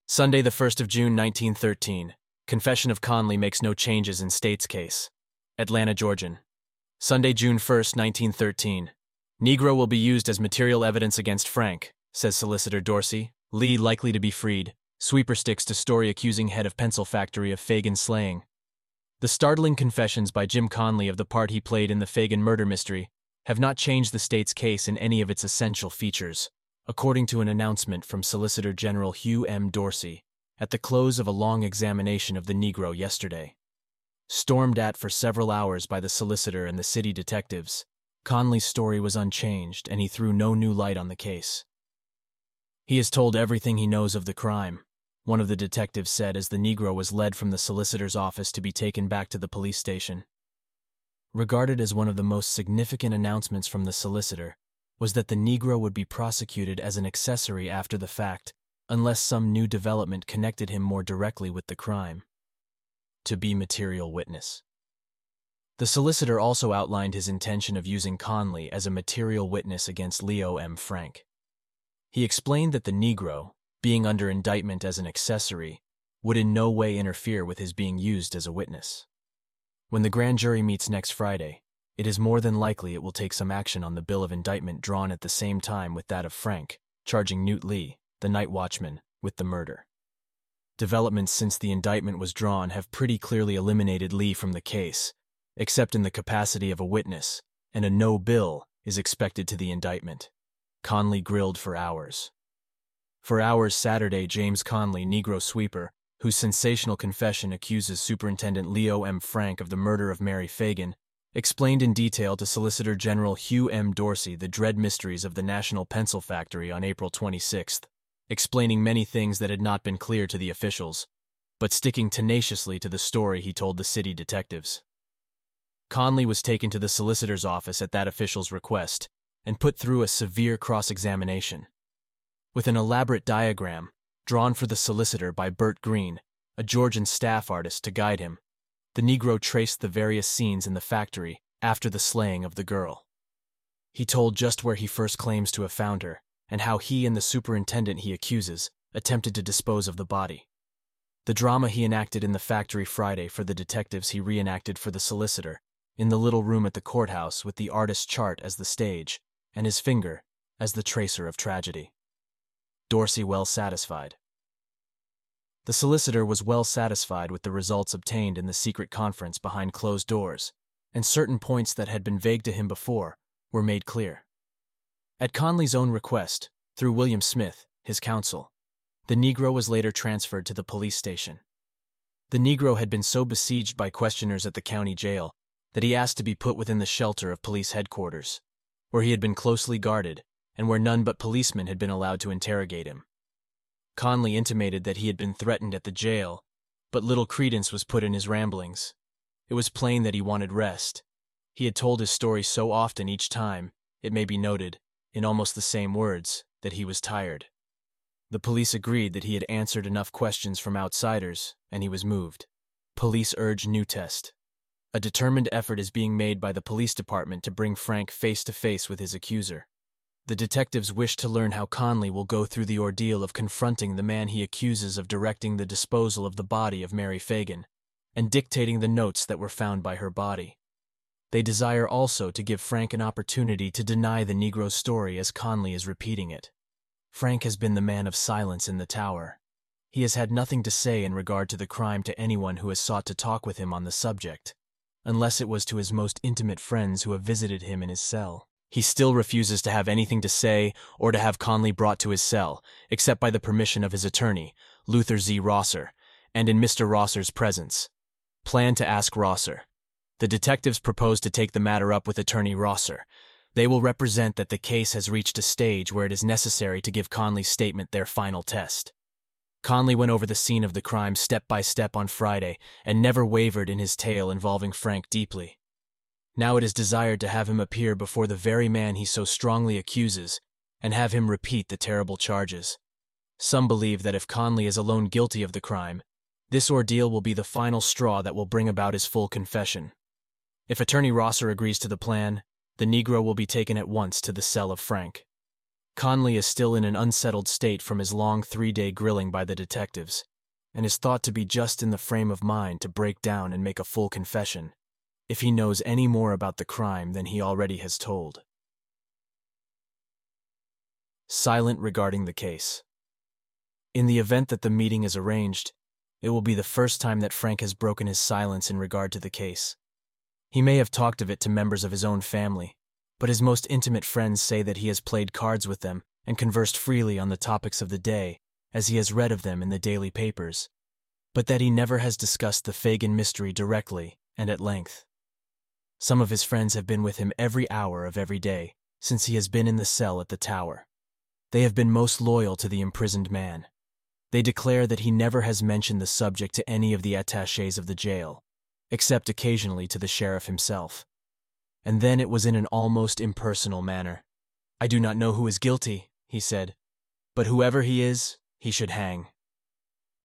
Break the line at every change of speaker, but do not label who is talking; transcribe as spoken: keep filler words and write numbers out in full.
Sunday, the first of June, nineteen thirteen. Confession of Conley makes no changes in state's case. Atlanta, Georgian. Sunday, June first, nineteen thirteen. Negro will be used as material evidence against Frank, says Solicitor Dorsey. Lee likely to be freed. Sweeper sticks to story accusing head of pencil factory of Fagan slaying. The startling confessions by Jim Conley of the part he played in the Fagan murder mystery have not changed the state's case in any of its essential features, according to an announcement from Solicitor General Hugh M. Dorsey at the close of a long examination of the Negro yesterday. Stormed at for several hours by the solicitor and the city detectives, Conley's story was unchanged and he threw no new light on the case. He has told everything he knows of the crime, one of the detectives said as the Negro was led from the solicitor's office to be taken back to the police station. Regarded as one of the most significant announcements from the solicitor was that the Negro would be prosecuted as an accessory after the fact, unless some new development connected him more directly with the crime. To be material witness. The solicitor also outlined his intention of using Conley as a material witness against Leo M. Frank. He explained that the Negro, being under indictment as an accessory, would in no way interfere with his being used as a witness. When the grand jury meets next Friday, it is more than likely it will take some action on the bill of indictment drawn at the same time with that of Frank, charging Newt Lee, the night watchman, with the murder. Developments since the indictment was drawn have pretty clearly eliminated Lee from the case, except in the capacity of a witness, and a no bill is expected to the indictment. Conley grilled for hours. For hours Saturday, James Conley, Negro sweeper, whose sensational confession accuses Superintendent Leo M. Frank of the murder of Mary Fagan, explained in detail to Solicitor General Hugh M. Dorsey the dread mysteries of the National Pencil Factory on April twenty-sixth, explaining many things that had not been clear to the officials, but sticking tenaciously to the story he told the city detectives. Conley was taken to the solicitor's office at that official's request and put through a severe cross-examination. With an elaborate diagram, drawn for the solicitor by Bert Green, a Georgian staff artist to guide him, the Negro traced the various scenes in the factory after the slaying of the girl. He told just where he first claims to have found her, and how he and the superintendent he accuses attempted to dispose of the body. The drama he enacted in the factory Friday for the detectives he reenacted for the solicitor, in the little room at the courthouse with the artist's chart as the stage, and his finger as the tracer of tragedy. Dorsey well satisfied. The solicitor was well satisfied with the results obtained in the secret conference behind closed doors, and certain points that had been vague to him before were made clear. At Conley's own request, through William Smith, his counsel, the Negro was later transferred to the police station. The Negro had been so besieged by questioners at the county jail that he asked to be put within the shelter of police headquarters, where he had been closely guarded and where none but policemen had been allowed to interrogate him. Conley intimated that he had been threatened at the jail, but little credence was put in his ramblings. It was plain that he wanted rest. He had told his story so often each time, it may be noted, in almost the same words, that he was tired. The police agreed that he had answered enough questions from outsiders, and he was moved. Police urged new test. A determined effort is being made by the police department to bring Frank face to face with his accuser. The detectives wish to learn how Conley will go through the ordeal of confronting the man he accuses of directing the disposal of the body of Mary Fagan, and dictating the notes that were found by her body. They desire also to give Frank an opportunity to deny the Negro's story as Conley is repeating it. Frank has been the man of silence in the tower. He has had nothing to say in regard to the crime to anyone who has sought to talk with him on the subject, unless it was to his most intimate friends who have visited him in his cell. He still refuses to have anything to say or to have Conley brought to his cell, except by the permission of his attorney, Luther Z. Rosser, and in Mister Rosser's presence. Plan to ask Rosser. The detectives propose to take the matter up with Attorney Rosser. They will represent that the case has reached a stage where it is necessary to give Conley's statement their final test. Conley went over the scene of the crime step by step on Friday and never wavered in his tale involving Frank deeply. Now it is desired to have him appear before the very man he so strongly accuses and have him repeat the terrible charges. Some believe that if Conley is alone guilty of the crime, this ordeal will be the final straw that will bring about his full confession. If Attorney Rosser agrees to the plan, the Negro will be taken at once to the cell of Frank. Conley is still in an unsettled state from his long three-day grilling by the detectives, and is thought to be just in the frame of mind to break down and make a full confession, if he knows any more about the crime than he already has told. Silent regarding the case. In the event that the meeting is arranged, it will be the first time that Frank has broken his silence in regard to the case. He may have talked of it to members of his own family, but his most intimate friends say that he has played cards with them and conversed freely on the topics of the day, as he has read of them in the daily papers, but that he never has discussed the Fagin mystery directly and at length. Some of his friends have been with him every hour of every day since he has been in the cell at the tower. They have been most loyal to the imprisoned man. They declare that he never has mentioned the subject to any of the attachés of the jail, except occasionally to the sheriff himself. And then it was in an almost impersonal manner. "I do not know who is guilty," he said, "but whoever he is, he should hang."